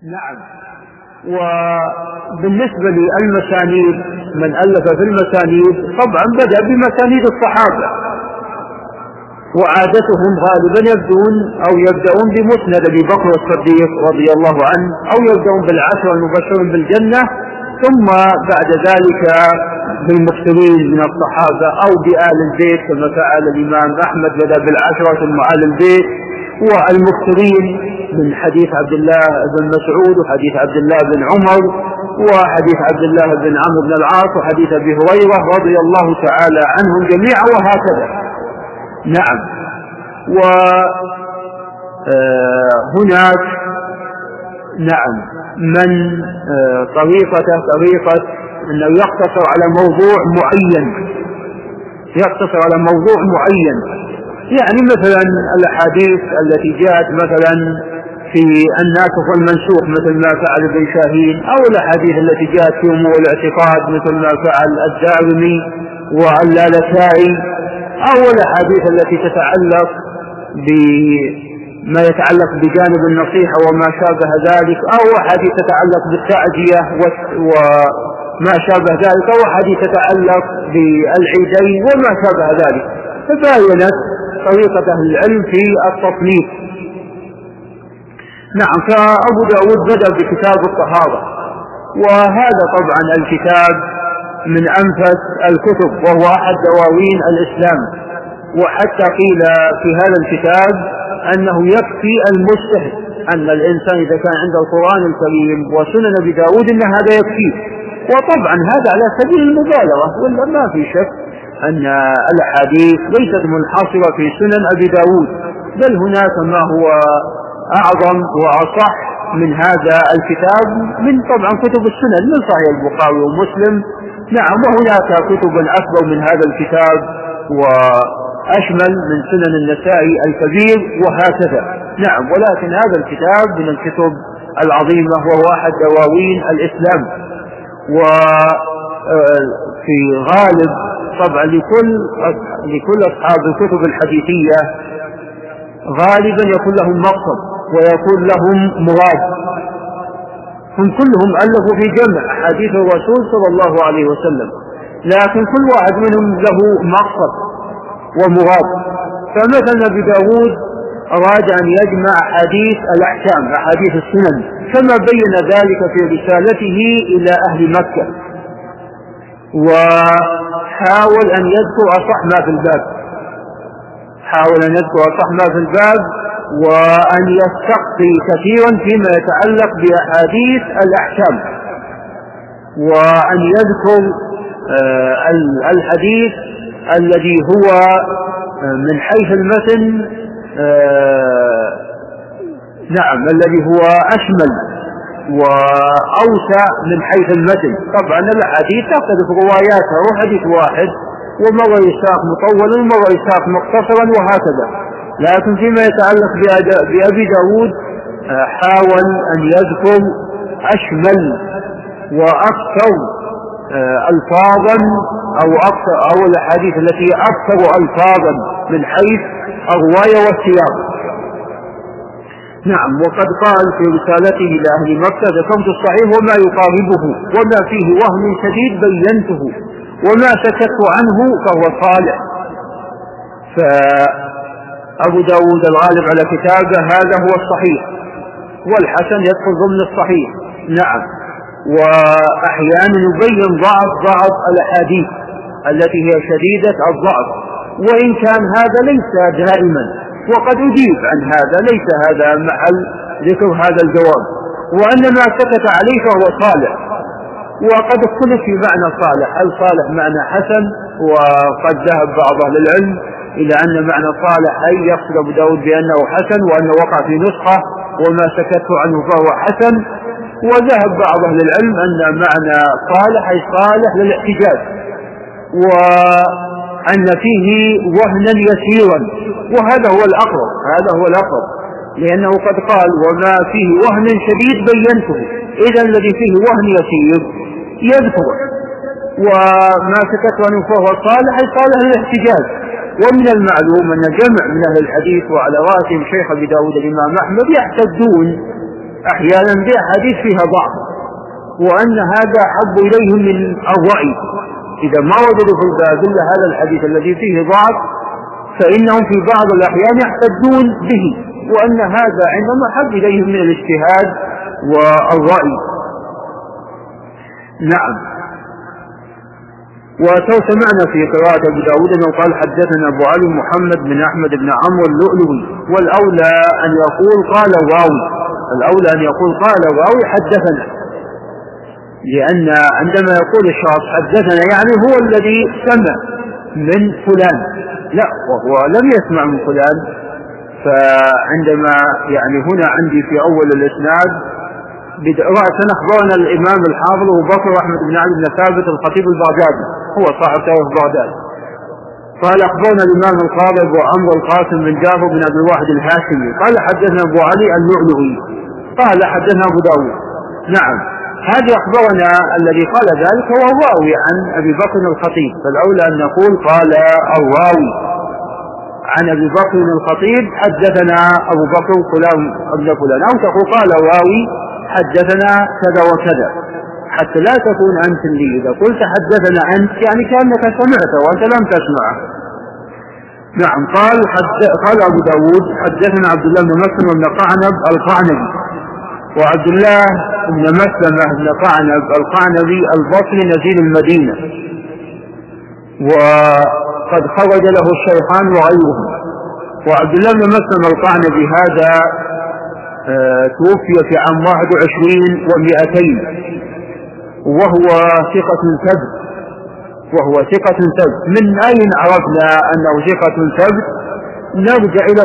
نعم. وبالنسبة للمسانيد، من ألف في المسانيد طبعا بدأ بمسانيد الصحابة، وعادتهم غالبا يبدأون بمسند أبي بكر الصديق رضي الله عنه، أو يبدأون بالعشرة المبشرين بالجنة، ثم بعد ذلك بالمكثرين من الصحابة أو بآل البيت كما فعل الإمام أحمد، بدأ بالعشرة ثم آل البيت، والمكثرين من حديث عبد الله بن مسعود وحديث عبد الله بن عمر وحديث عبد الله بن عمرو بن العاص وحديث أبي هريرة رضي الله تعالى عنهم جميعا، وهكذا. نعم. وهناك نعم من طريقة أنه يقتصر على موضوع معين، يعني مثلا الأحاديث التي جاءت مثلا في الناسخ والمنسوخ مثل ما فعل ابن شاهين، أو الأحاديث التي جاءت في أمور الاعتقاد مثل ما فعل الدارمي واللالكائي، أو الأحاديث التي تتعلق بما يتعلق بجانب النصيحة وما شابه ذلك، أو أحاديث تتعلق بالتعزية وما شابه ذلك، أو أحاديث تتعلق بالعيدين وما شابه ذلك. فباينت طريقة أهل العلم في التصنيف. نعم. فأبو داود بدأ بكتاب الطهارة، وهذا طبعا الكتاب من أنفس الكتب، وهو أحد دواوين الإسلام، وحتى قيل في هذا الكتاب أنه يكفي المجتهد، أن الإنسان إذا كان عنده القرآن الكريم وسنن أبي داود أن هذا يكفيه. وطبعا هذا على سبيل المبالغة، ولا ما في شك أن الأحاديث ليست منحصرة في سنن أبي داود، بل هناك ما هو أعظم وأصح من هذا الكتاب من طبعا كتب السنن، من صحيح البخاري ومسلم. نعم. وهناك كتب أكبر من هذا الكتاب وأشمل من سنن النسائي الكبير وهكذا. نعم. ولكن هذا الكتاب من الكتب العظيمة، وهو أحد دواوين الإسلام. وفي غالب طبعا لكل أصحاب الكتب الحديثية غالبا يكون لهم مقصد ويكون لهم مراد، هم كلهم ألفوا في جمع حديث الرسول صلى الله عليه وسلم، لكن كل واحد منهم له مقصد ومراد. فمثلا أبي داود أراد أن يجمع حديث الأحكام، أحاديث السنن، كما بين ذلك في رسالته إلى أهل مكة، وحاول أن يذكر أصح ما في الباب، وأن يستقصي كثيرا فيما يتعلق بأحاديث الأحكام، وأن يذكر الحديث الذي هو من حيث المتن نعم الذي هو أشمل وأوسع من حيث المتن. طبعا الحديث تختلف رواياتها، وحديث واحد ومرة يساق مطولا ومرة يساق مختصرا وهكذا، لكن فيما يتعلق بأبي داود حاول أن يذكر أشمل وأكثر ألفاظا أو الأحاديث التي أكثر ألفاظا من حيث الرواية والسياق. نعم. وقد قال في رسالته إلى أهل مكة: ذكرت الصحيح وما يقاربه، وما فيه وهم شديد بينته، وما سكت عنه فهو صالح. فأبو داود الغالب على كتابه هذا هو الصحيح، والحسن يدخل ضمن الصحيح. نعم. وأحيانا يبين ضعف الأحاديث التي هي شديدة الضعف، وإن كان هذا ليس دائما، وقد أجيب عن هذا، ليس هذا محل ذكر هذا الجواب، وأنما سكت عليه فهو صالح. وقد اختلف في معنى صالح، هل صالح معنى حسن؟ وقد ذهب بعض أهل العلم إلى أن معنى صالح أي يقصد أبو داود بأنه حسن، وأنه وقع في نسخة وما سكت عنه فهو حسن. وذهب بعض أهل العلم أن معنى صالح أي صالح للاحتجاج، وأن فيه وهنا يسيرا، وهذا هو الأقرب، لأنه قد قال: وما فيه وهن شديد بينته، إذا الذي فيه وهن يسير يذكره، وما سكت عنه فهو صالح أي صالح للاحتجاج. ومن المعلوم أن جمع من أهل الحديث وعلى رأسهم شيخ أبي داود الإمام أحمد يحتجون أحيانا بأحاديث فيها ضعف، وأن هذا أحب إليهم من الرأي. إذا ما وجدوا في الباب إلا هذا الحديث الذي فيه ضعف فإنهم في بعض الأحيان يحتجون به، وأن هذا عندهم أحب إليهم من الاجتهاد والرأي. نعم. وسمعنا في قراءة أبي داود أنه قال حدثنا أبو علي محمد بن أحمد بن عمرو اللؤلؤي، والأولى أن يقول قال الراوي، الأولى أن يقول قال الراوي حدثنا، لأن عندما يقول الشخص حدثنا يعني هو الذي سمع من فلان، لا وهو لم يسمع من فلان. فعندما يعني هنا عندي في أول الإسناد رأسا أخبرنا الإمام الحافظ أبو بكر أحمد بن علي بن ثابت الخطيب البغدادي، هو صاحب تاريخ بغداد، قال أخبرنا الإمام القاضي أبو عمرو القاسم بن جعفر بن عبد الواحد الهاشمي قال حدثنا أبو علي اللؤلؤي قال حدثنا أبو داود. نعم، هذا أخبرنا الذي قال ذلك هو الراوي عن أبي بكر الخطيب، فالأولى أن نقول قال الراوي عن أبي بكر الخطيب حدثنا أبو بكر فلان ابن فلان، أو تقول قال الراوي حدثنا كذا وكذا، حتى لا تكون أنت لي. إذا قلت حدثنا أنت يعني كأنك سمعته وأنت لم تسمعه. نعم. قال أبو داود حدثنا عبد الله بن مسلم بن قعنب القعنبي، وعبد الله بن مسلمة بن قعنب القعنبي البصري نزيل المدينة، وقد خرج له الشيخان وغيرهم. وعبد الله بن مسلمة القعنبي هذا توفي في عام 21 و200، وهو ثقة ثبت. من أين عرفنا أنه ثقة ثبت؟ نرجع إلى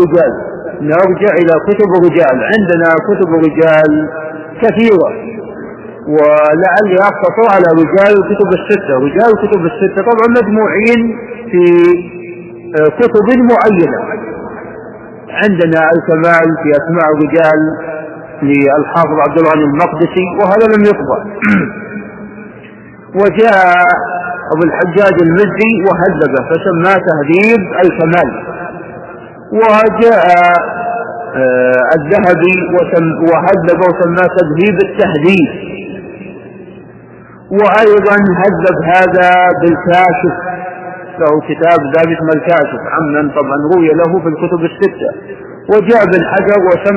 كتب الرجال، عندنا كتب الرجال كثيرة، ولعلي أختصر على رجال الكتب الستة. رجال الكتب الستة طبعا مجموعين في كتب معينة. عندنا الكمال في أسماء الرجال للحافظ عبد الغني المقدسي، وهذا لم يطبع. وجاء أبو الحجاج المزي وهذبه فسماه تهذيب الكمال. وجاء الذهبي وهذبه وسماه تذهيب التهذيب. وأيضا هذب هذا بالكاشف، له كتاب ذلك اسمه الكاشف عمن طبعا روي له في الكتب الستة. وجاء ابن حجر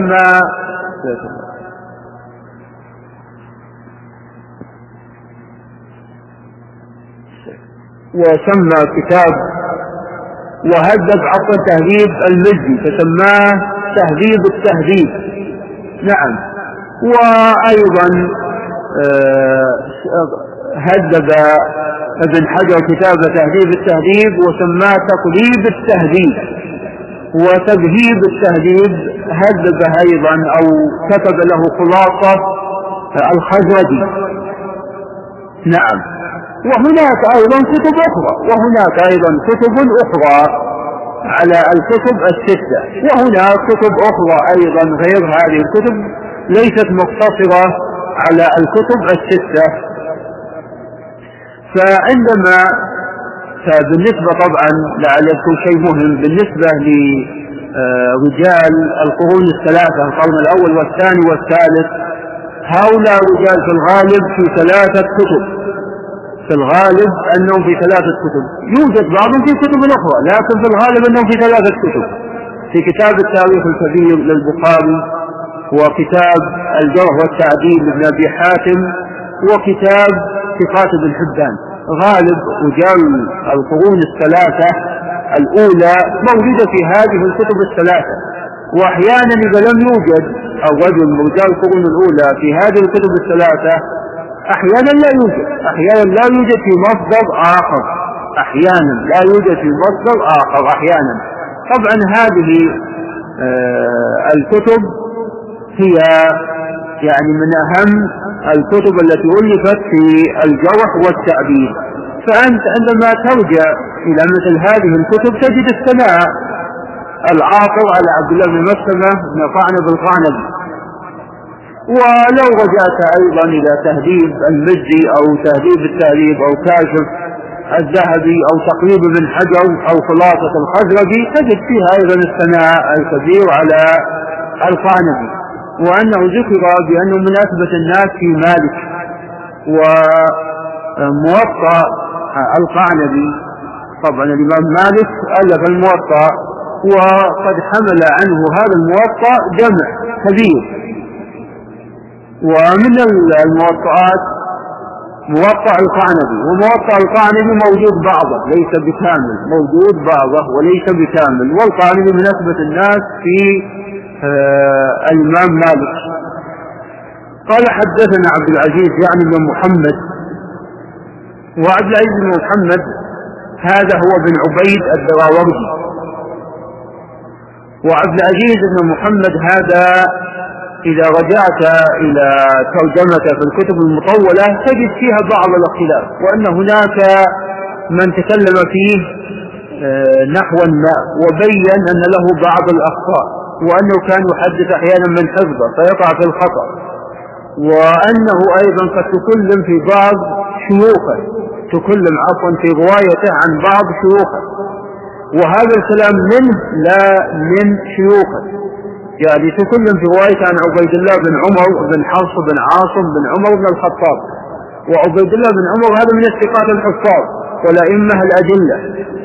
وسمى كتاب وهذب عطى تهذيب المزي فسماه تهذيب التهذيب. نعم. وأيضا هذب ابن حجر كتاب تهذيب التهذيب وسماه تقريب التهذيب. وتذهيب التهذيب هذب أيضا أو كتب له خلاصة الخزرجي. نعم. وهناك أيضا كتب أخرى على الكتب الستة، وهناك كتب أخرى أيضا غير هذه الكتب ليست مقتصرة على الكتب الستة. فبالنسبة طبعا لعل يكون شيء مهم بالنسبة لرجال القرون الثلاثة، القرن الأول والثاني والثالث، هؤلاء رجال في الغالب في 3 كتب، في الغالب أنهم في 3 كتب، يوجد بعضهم في كتب أخرى لكن في الغالب أنهم في 3 كتب، في كتاب التاريخ الكبير للبخاري، وكتاب الجرح والتعديل لابن أبي حاتم، وكتاب ثقات ابن حبان. غالب رجال القرون الثلاثة الأولى موجودة في هذه الكتب الثلاثة. وأحيانا إذا لم يوجد الرجل من رجال القرون الأولى في هذه الكتب الثلاثة أحيانا لا يوجد في مصدر آخر، أحيانا. طبعا هذه الكتب هي يعني من أهم الكتب التي ألفت في الجرح والتعديل. فأنت عندما ترجع إلى مثل هذه الكتب تجد الثناء العاطر على عبد الله بن مسلمة بن قعنب القعنبي. ولو رجعت أيضا إلى تهذيب المزي أو تهذيب التهذيب أو كاشف الذهبي أو تقريب ابن حجر أو خلاصة الخزرجي تجد فيها أيضا الثناء الكبير على القعنبي. وأنه ذكر بأنه من أثبت الناس في مالك. وموطأ القعنبي، طبعا الإمام مالك ألف الموطأ، وقد حمل عنه هذا الموطأ جمع كبير. ومن الموطئات موطأ القعنبي، وموطأ القعنبي موجود بعضه ليس بكامل، موجود بعضه وليس بكامل، والقعنبي من أثبت الناس في الإمام مالك. قال حدثنا عبد العزيز يعني بن محمد، وعبد العزيز بن محمد هذا هو بن عبيد الدراوردي. وعبد العزيز بن محمد هذا إذا رجعت إلى ترجمته في الكتب المطولة تجد فيها بعض الاختلاف، وأن هناك من تكلم فيه نحوا ما وبين أن له بعض الأخطاء، وأنه كان يحدث أحيانا من حفظه فيقع في الخطأ، وأنه أيضا قد تكلم في بعض شيوخه، تكلم عفوا في روايته عن بعض شيوخه، وهذا الكلام منه لا من شيوخه، يعني تكلم في رواية عن عبيد الله بن عمر بن حفص بن عاصم بن عمر بن الخطاب. وعبيد الله بن عمر هذا من الثقات الحفاظ والأئمة الأدلة،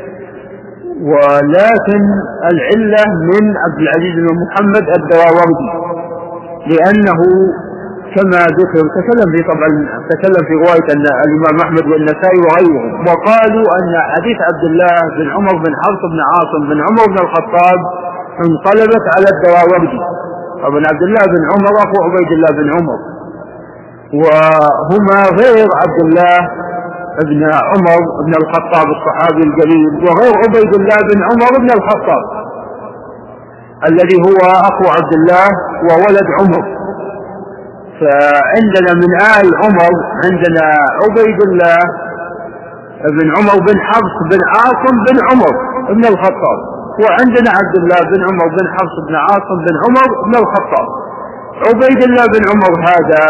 ولكن العلة من عبد العزيز بن محمد الدراوردي، لأنه كما ذكر تكلم في رواية الإمام أحمد والنسائي وغيرهم، وقالوا أن حديث عبد الله بن عمر بن حفص بن عاصم بن عمر بن الخطاب انقلبت على الدراوردي. طبعا عبد الله بن عمر أخو عبيد الله بن عمر، وهما غير عبد الله بن عمر بن الخطاب الصحابي الجليل، وغير عبيد الله بن عمر بن الخطاب الذي هو أخو عبد الله وولد عمر. فعندنا من آل عمر عندنا عبيد الله بن عمر بن حفص بن عاصم بن عمر بن الخطاب، وعندنا عبد الله بن عمر بن حفص بن عاصم بن عمر بن الخطاب. عبيد الله بن عمر هذا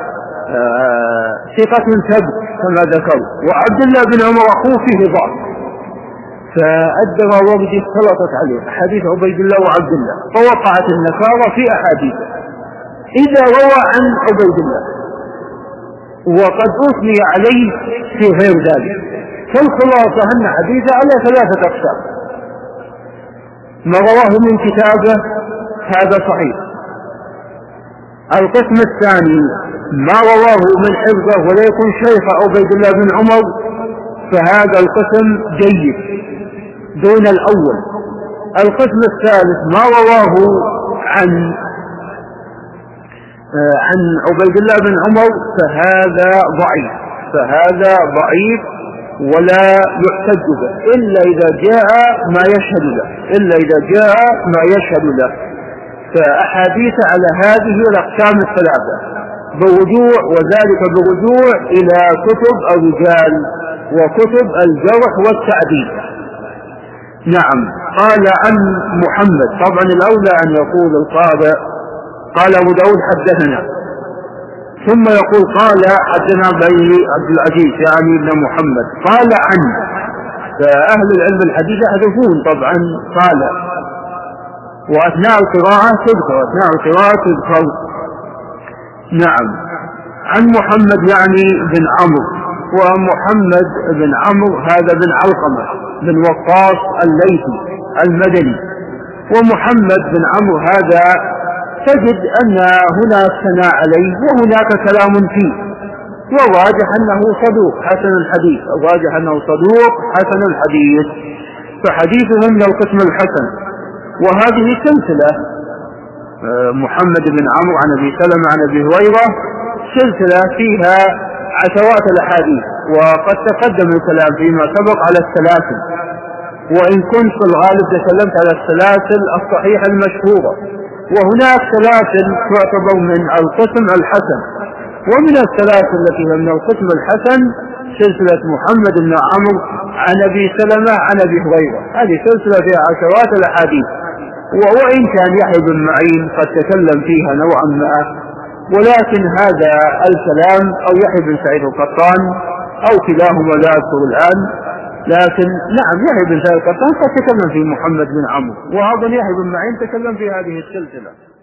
ثقة ثبت كما ذكر، وعبد الله بن عمر أخوه فيه ضعف، فالدراوردي اختلطت عليه أحاديث عبيد الله وعبد الله، فوقعت النكارة في أحاديثه إذا روى عن عبيد الله، وقد أثني عليه في غير ذلك. فالخلاصة أن حديثه على ثلاثة أقسام: ما رواه من كتابه هذا صحيح، القسم الثاني ما رواه من حفظه ولا يكون شيخ عبيد الله بن عمر، فهذا القسم جيد دون الأول. القسم الثالث ما رواه عن عبيد الله بن عمر فهذا ضعيف ولا يحتج به إلا إذا جاء ما يشهد له، فأحاديث على هذه الأقسام الثلاثة برجوع، وذلك برجوع إلى كتب الرجال وكتب الجرح والتعديل. نعم. قال عن محمد، طبعا الأولى أن يقول القارئ قال أبو داود حدثنا، ثم يقول قال حدثنا بن عبد العزيز يعني ابن محمد قال عن، فأهل العلم الحديث يحذفون طبعا قال، وأثناء القراءة تذكر. نعم. عن محمد يعني بن عمرو، ومحمد بن عمرو هذا بن علقمة بن وقاص الليثي المدني. ومحمد بن عمرو هذا تجد أن هناك ثناء عليه وهناك كلام فيه، والراجح أنه صدوق حسن الحديث، فحديثه من القسم الحسن. وهذه سلسلة محمد بن عمرو عن أبي سلمة عن أبي هريرة سلسلة فيها عشرات الأحاديث، وقد تقدم الكلام فيما سبق على السلاسل، وإن كنت في الغالب تكلمت على السلاسل الصحيحة المشهورة، وهناك سلاسل تعتبر من القسم الحسن. ومن السلاسل التي هي من القسم الحسن سلسلة محمد بن عمرو عن أبي سلمة عن أبي هريرة، هذه سلسلة فيها عشرات الأحاديث، وإن كان يحيى بن معين قد تكلم فيها نوعا ما، ولكن هذا الكلام أو يحيى بن سعيد القطان أو كلاهما لا أذكر الآن، لكن نعم يحيى بن سعيد القطان قد تكلم في محمد بن عمرو، وهذا يحيى بن معين تكلم في هذه السلسلة.